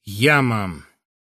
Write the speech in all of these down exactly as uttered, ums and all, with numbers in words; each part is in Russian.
Яма.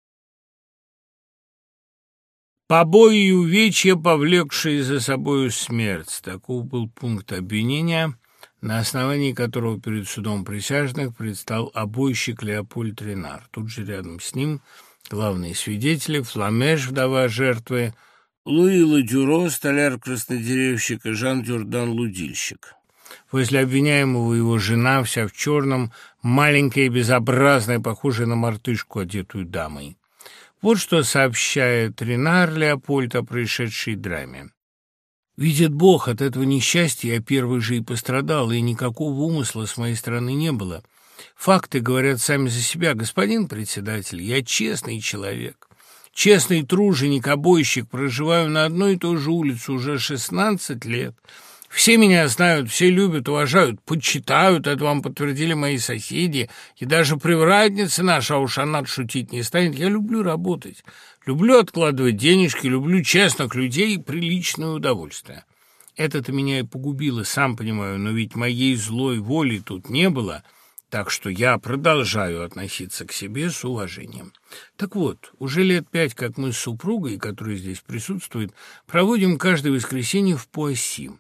Побои и увечья, повлекшие за собою смерть. Таков был пункт обвинения, на основании которого перед судом присяжных предстал обойщик Леопольд Ренар. Тут же рядом с ним главные свидетели: Фламеш, вдова жертвы, Луи Ладюро, столяр-краснодеревщик, и Жан Дюрдан, лудильщик. Возле обвиняемого его жена, вся в черном, маленькая и безобразная, похожая на мартышку, одетую дамой. Вот что сообщает Ренар Леопольд о происшедшей драме. «Видит Бог, от этого несчастья я первый же и пострадал, и никакого умысла с моей стороны не было. Факты говорят сами за себя. Господин председатель, я честный человек, честный труженик, обойщик, проживаю на одной и той же улице уже шестнадцать лет». Все меня знают, все любят, уважают, почитают, это вам подтвердили мои соседи, и даже привратница наша, а уж она шутить не станет. Я люблю работать, люблю откладывать денежки, люблю честных людей и приличное удовольствие. Это-то меня и погубило, сам понимаю, но ведь моей злой воли тут не было, так что я продолжаю относиться к себе с уважением. Так вот, уже лет пять, как мы с супругой, которая здесь присутствует, проводим каждое воскресенье в Пуасси.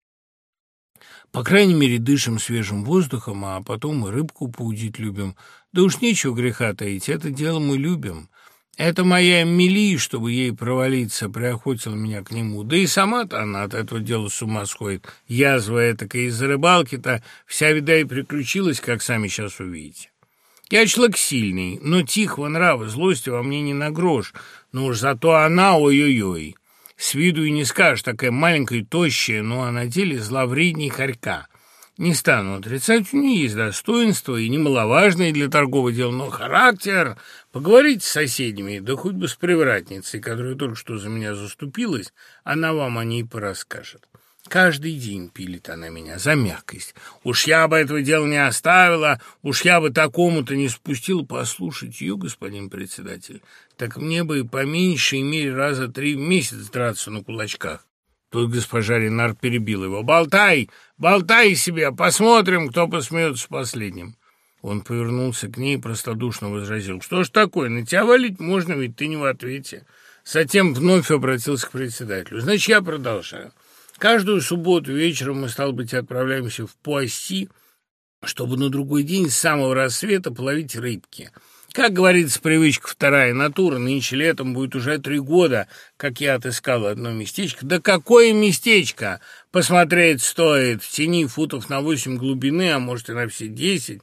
По крайней мере, дышим свежим воздухом, а потом и рыбку поудить любим. Да уж нечего греха таить, это дело мы любим. Это моя Эмили, чтобы ей провалиться, приохотила меня к нему. Да и сама-то она от этого дела с ума сходит. Язва этакая из-за рыбалки-то вся, вида, и приключилась, как сами сейчас увидите. Я человек сильный, но тихого нрава, злости во мне не на грош. Но уж зато она, ой-ой-ой. С виду и не скажешь, такая маленькая и тощая, но а на деле зловредней хорька. Не стану отрицать, у нее есть достоинство, и немаловажное для торгового дела, но характер... Поговорите с соседями, да хоть бы с привратницей, которая только что за меня заступилась, она вам о ней порасскажет. Каждый день пилит она меня за мягкость. Уж я бы этого дела не оставила, уж я бы такому-то не спустила. Послушать ее, господин председатель, так мне бы по меньшей мере раза три в месяц драться на кулачках. Тут госпожа Ренар перебила его. «Болтай, болтай себе, посмотрим, кто посмеется последним». Он повернулся к ней и простодушно возразил. «Что ж такое, на тебя валить можно, ведь ты не в ответе». Затем вновь обратился к председателю. «Значит, я продолжаю. Каждую субботу вечером мы, стало быть, отправляемся в Пуасси, чтобы на другой день с самого рассвета половить рыбки. Как говорится, привычка вторая натура. Нынче летом будет уже три года, как я отыскал одно местечко. Да какое местечко! Посмотреть стоит. В тени футов на восемь глубины, а может и на все десять.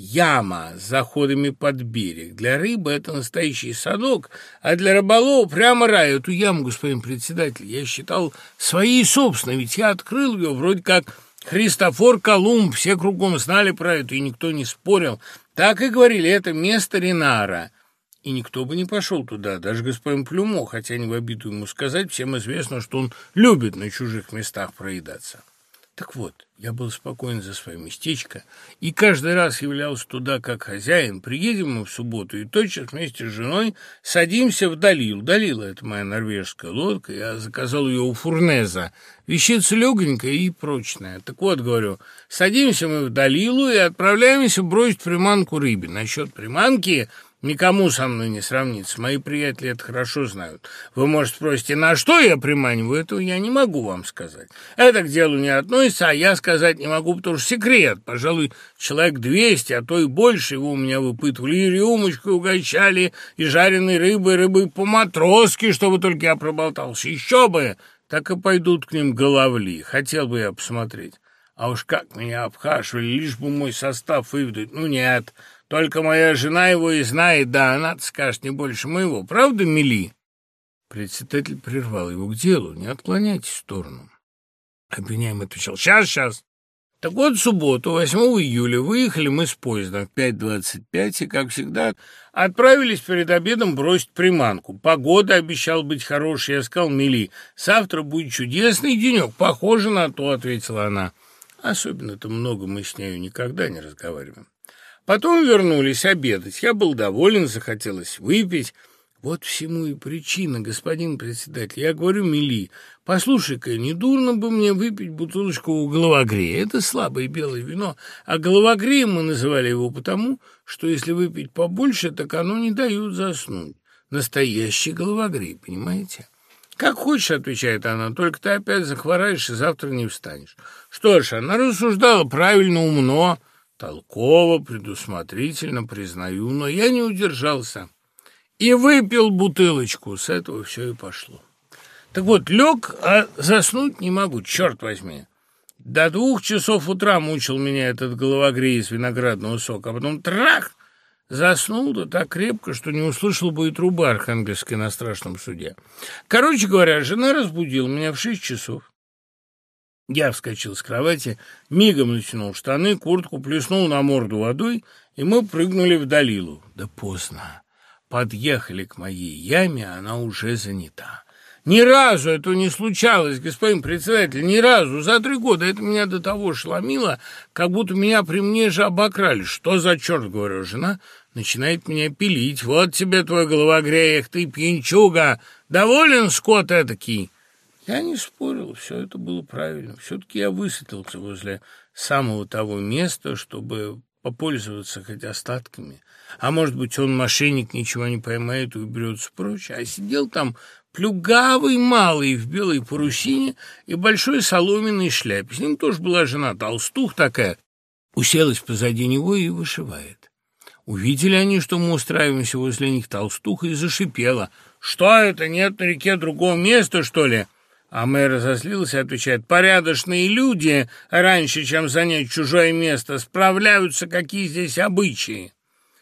Яма с заходами под берег. Для рыбы это настоящий садок, а для рыболова прямо рай. Эту яму, господин председатель, я считал своей собственной, ведь я открыл ее вроде как Христофор Колумб. Все кругом знали про это, и никто не спорил. Так и говорили, это место Ренара. И никто бы не пошел туда, даже господин Плюмо, хотя не в обиду ему сказать, всем известно, что он любит на чужих местах проедаться. Так вот, я был спокоен за свое местечко и каждый раз являлся туда как хозяин. Приедем мы в субботу и тотчас вместе с женой садимся в Далилу. Далила — это моя норвежская лодка, я заказал ее у Фурнеза. Вещица легонькая и прочная. Так вот, говорю, садимся мы в Далилу и отправляемся бросить приманку рыбе. Насчет приманки... Никому со мной не сравнится. Мои приятели это хорошо знают. Вы, может, спросите, на что я приманиваю? Этого я не могу вам сказать. Это к делу не относится, а я сказать не могу, потому что секрет. Пожалуй, человек двести, а то и больше его у меня выпытывали. И рюмочкой угощали, и жареной рыбой, рыбой по-матросски, чтобы только я проболтался. Еще бы! Так и пойдут к ним головли. Хотел бы я посмотреть. А уж как меня обхаживали, лишь бы мой состав выведать. Ну, нет... Только моя жена его и знает, да, она-то скажет не больше моего. Правда, Мили?» Председатель прервал его к делу. «Не отклоняйтесь в сторону». Обвиняемый отвечал: «Сейчас, сейчас». Так вот, в субботу, восьмого июля, выехали мы с поездом в пять двадцать пять и, как всегда, отправились перед обедом бросить приманку. Погода обещала быть хорошей. Я сказал Мили: «Завтра будет чудесный денек». «Похоже на то», — ответила она. Особенно-то много мы с нею никогда не разговариваем. Потом вернулись обедать. Я был доволен, захотелось выпить. Вот всему и причина, господин председатель. Я говорю Мели, послушай-ка, не дурно бы мне выпить бутылочку головогрея. Это слабое белое вино, а головогреем мы называли его потому, что если выпить побольше, так оно не дает заснуть. Настоящий головогрей, понимаете? «Как хочешь», — отвечает она, — «только ты опять захвораешь и завтра не встанешь». Что ж, она рассуждала правильно, умно, толково, предусмотрительно, признаю, но я не удержался и выпил бутылочку. С этого все и пошло. Так вот, лег, а заснуть не могу, черт возьми. До двух часов утра мучил меня этот головогрей из виноградного сока, а потом трах! Заснул, да так крепко, что не услышал бы и трубы архангельской на страшном суде. Короче говоря, жена разбудила меня в шесть часов. Я вскочил с кровати, мигом натянул штаны, куртку, плеснул на морду водой, и мы прыгнули в Далилу. Да поздно. Подъехали к моей яме, она уже занята. Ни разу этого не случалось, господин председатель, ни разу. За три года это меня до того шломило, как будто меня при мне же обокрали. Что за черт, говорю, жена начинает меня пилить. Вот тебе твой головогрей, эх ты, пьянчуга, доволен скот этакий? Я не спорил, все это было правильно. Все-таки я высадился возле самого того места, чтобы попользоваться хоть остатками. А может быть, он, мошенник, ничего не поймает и уберется прочь. А сидел там плюгавый малый в белой парусине и большой соломенной шляпе. С ним тоже была жена, толстух такая. Уселась позади него и вышивает. Увидели они, что мы устраиваемся возле них, толстуха и зашипела. «Что это, нет на реке другого места, что ли?» А мэр разозлился и отвечает: «Порядочные люди, раньше, чем занять чужое место, справляются, какие здесь обычаи».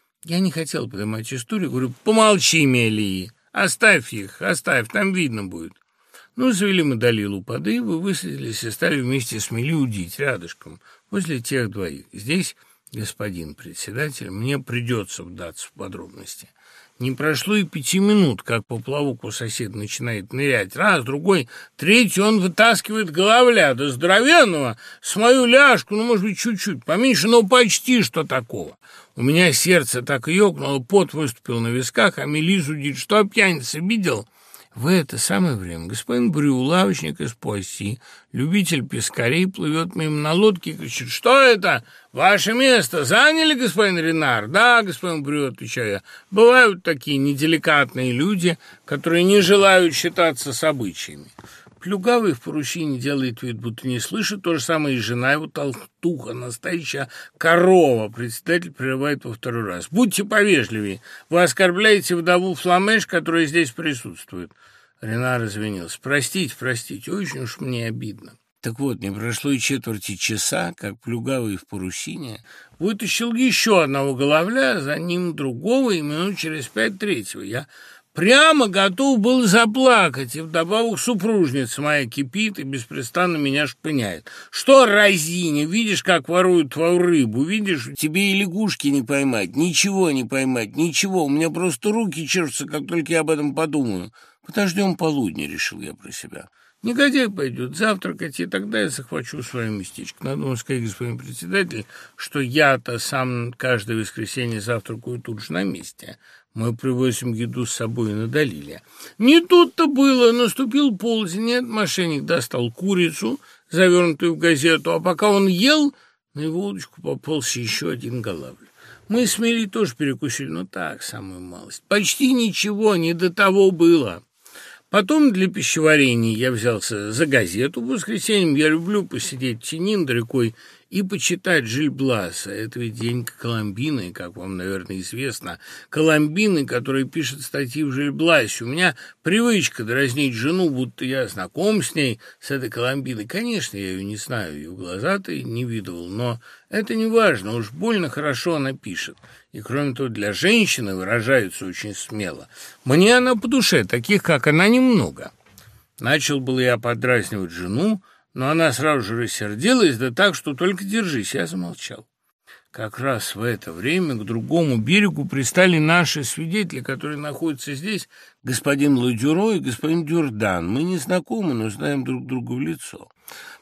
Я не хотел поднимать историю, говорю: «Помолчи, Мелии, оставь их, оставь, там видно будет». Ну, завели мы Далилу под ивы, высадились и стали вместе с Мели удить рядышком, возле тех двоих. Здесь, господин председатель, мне придется вдаться в подробности. Не прошло и пяти минут, как поплавок у соседа начинает нырять. Раз, другой, третий, он вытаскивает головля, да здоровенного, с мою ляжку, ну, может быть, чуть-чуть поменьше, но почти что такого. У меня сердце так и ёкнуло, пот выступил на висках, а Мели зудит: «Что, пьяница, видел?» В это самое время господин Брю, лавочник из Пуасси, любитель пескарей, плывет мимо на лодке и кричит: «Что это? Ваше место заняли, господин Ренар?» «Да, господин Брю», — отвечаю я. «Бывают такие неделикатные люди, которые не желают считаться с обычаями». Плюгавый в парусине делает вид, будто не слышит, то же самое и жена его, толстуха, настоящая корова. Председатель прерывает во второй раз: «Будьте повежливее, вы оскорбляете вдову Фламеш, которая здесь присутствует». Ренар извинился: «Простите, простите, очень уж мне обидно». Так вот, не прошло и четверти часа, как плюгавый в парусине вытащил еще одного головля, за ним другого, и минут через пять третьего. Я прямо готов был заплакать, и вдобавок супружница моя кипит и беспрестанно меня шпыняет. «Что, разиня, видишь, как воруют твою рыбу? Видишь, тебе и лягушки не поймать, ничего не поймать, ничего. У меня просто руки чешутся, как только я об этом подумаю. Подождем полудня», — решил я про себя. Негодяй пойдет завтракать, и тогда я захвачу свое местечко. Надо вам сказать, господин председатель, что я-то сам каждое воскресенье завтракаю тут же на месте. Мы привозим еду с собой на Далиле. Не тут-то было. Наступил полдень, нет, мошенник достал курицу, завернутую в газету, а пока он ел, на его удочку поползся еще один голавль. Мы с Мели тоже перекусили, но так, самую малость. Почти ничего, не до того было. Потом для пищеварения я взялся за газету. В воскресенье я люблю посидеть в тени над рекой и почитать Жиль Бласа. Это ведь Денька Коломбины, как вам, наверное, известно. Коломбины, который пишет статьи в Жиль Бласе. У меня привычка дразнить жену, будто я знаком с ней, с этой Коломбиной. Конечно, я ее не знаю, ее глаза-то не видывал, но это не важно, уж больно хорошо она пишет. И, кроме того, для женщины выражается очень смело. Мне она по душе, таких, как она, немного. Начал было я подразнивать жену, но она сразу же рассердилась, да так, что только держись, я замолчал. Как раз в это время к другому берегу пристали наши свидетели, которые находятся здесь, господин Ладюро и господин Дюрдан. Мы не знакомы, но знаем друг друга в лицо.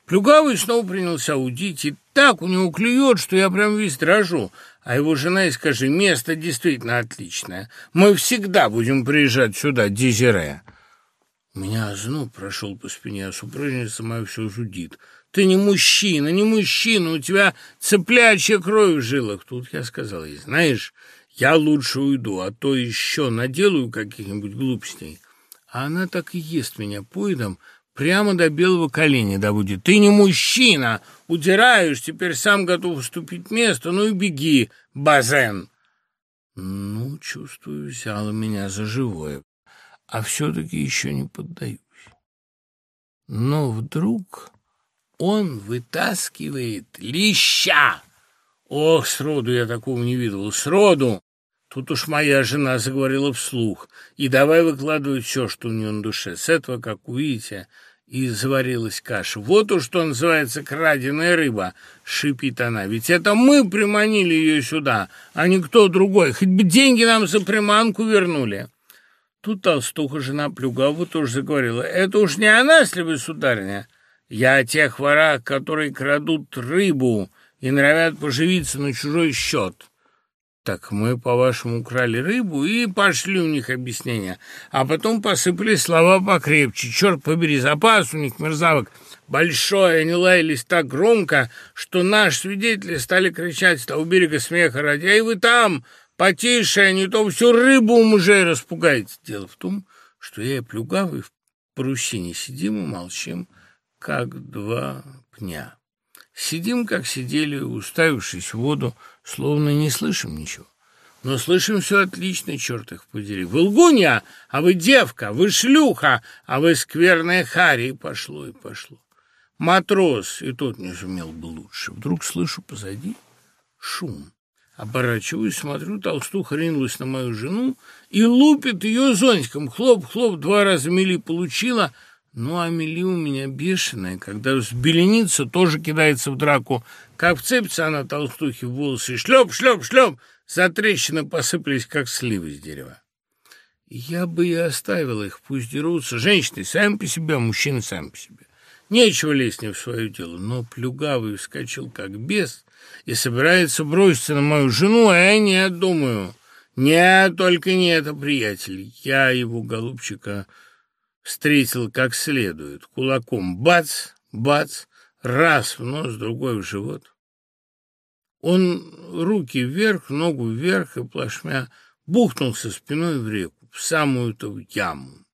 Плюгавый снова принялся удить, и так у него клюет, что я прям весь дрожу. А его жена, и скажи, место действительно отличное. Мы всегда будем приезжать сюда, Дезире. У меня озноб прошел по спине, а супружница моя все жудит. Ты не мужчина, не мужчина, у тебя цыплячья кровь в жилах. Тут я сказал ей, знаешь, я лучше уйду, а то еще наделаю каких-нибудь глупостей. А она так и ест меня поедом, прямо до белого коленя доводит. Ты не мужчина, удираешь, теперь сам готов уступить место, ну и беги, Базен. Ну, чувствую, взяла меня за живое, а все-таки еще не поддаюсь. Но вдруг он вытаскивает леща. Ох, сроду я такого не видывал, сроду. Тут уж моя жена заговорила вслух, и давай выкладывать все, что у нее на душе. С этого, как увидите, и заварилась каша. Вот уж что называется краденая рыба, шипит она. Ведь это мы приманили ее сюда, а не кто другой. Хоть бы деньги нам за приманку вернули. Тут толстуха, жена Плюгавого, тоже заговорила. Это уж не она, если вы, сударыня. Я о тех ворах, которые крадут рыбу и норовят поживиться на чужой счет. Так мы, по-вашему, украли рыбу и пошли у них объяснения. А потом посыпали слова покрепче. Черт побери, запас у них, мерзавок, большой. Они лаялись так громко, что наши свидетели стали кричать с того берега смеха ради. «Эй, вы там, потише, а не то всю рыбу у мужей распугаете». Дело в том, что я и Плюгавый в парусине сидим и молчим, как два пня. Сидим, как сидели, уставившись в воду, словно не слышим ничего. Но слышим все отлично, черт их подери. Вы лгунья, а вы девка, вы шлюха, а вы скверная Харри. И пошло, и пошло. Матрос, и тот не сумел бы лучше. Вдруг слышу позади шум. Оборачиваюсь, смотрю, толстуха ринулась на мою жену и лупит ее зонтиком. Хлоп-хлоп, два раза мели получила. Ну, а Мели у меня бешеная, когда взбеленится, тоже кидается в драку. Как вцепится она толстухе в волосы, шлеп, шлеп, шлеп, затрещины посыпались, как сливы с дерева. Я бы и оставил их, пусть дерутся. Женщины сами по себе, а мужчины сами по себе. Нечего лезть не в свое дело. Но Плюгавый вскочил, как бес, и собирается броситься на мою жену, а я не думаю. Нет, только не это, приятель. Я его, голубчика, встретил как следует, кулаком бац, бац, раз в нос, другой в живот. Он руки вверх, ногу вверх и плашмя бухнулся спиной в реку, в самую-то яму.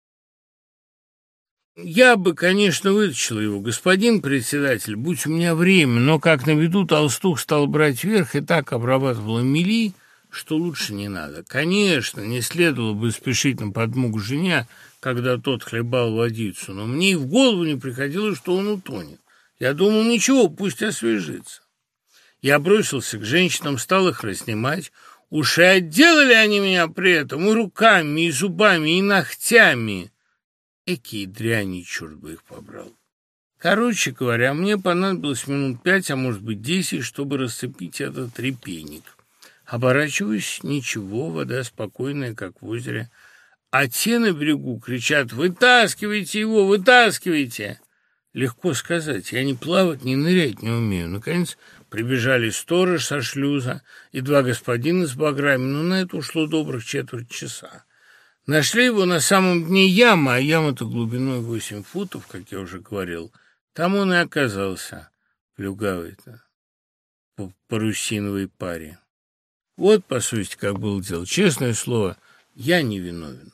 Я бы, конечно, вытащил его, господин председатель, будь у меня время, но как на виду толстух стал брать вверх и так обрабатывала Мели, что лучше не надо. Конечно, не следовало бы спешить на подмогу жене, когда тот хлебал водицу, но мне и в голову не приходило, что он утонет. Я думал, ничего, пусть освежится. Я бросился к женщинам, стал их разнимать. Уж и отделали они меня при этом и руками, и зубами, и ногтями. Экие дряни, черт бы их побрал. Короче говоря, мне понадобилось минут пять, а может быть десять, чтобы расцепить этот репейник. Оборачиваюсь, ничего, вода спокойная, как в озере. А те на берегу кричат: «Вытаскивайте его, вытаскивайте!» Легко сказать, я ни плавать, ни нырять не умею. Наконец прибежали сторож со шлюза и два господина с баграми, но на это ушло добрых четверть часа. Нашли его на самом дне ямы, а яма-то глубиной восемь футов, как я уже говорил. Там он и оказался, Плюгавый-то, по парусиновой паре. Вот, по сути, как было дело. Честное слово, я не виновен.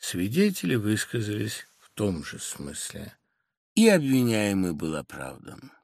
Свидетели высказались в том же смысле, и обвиняемый был оправдан.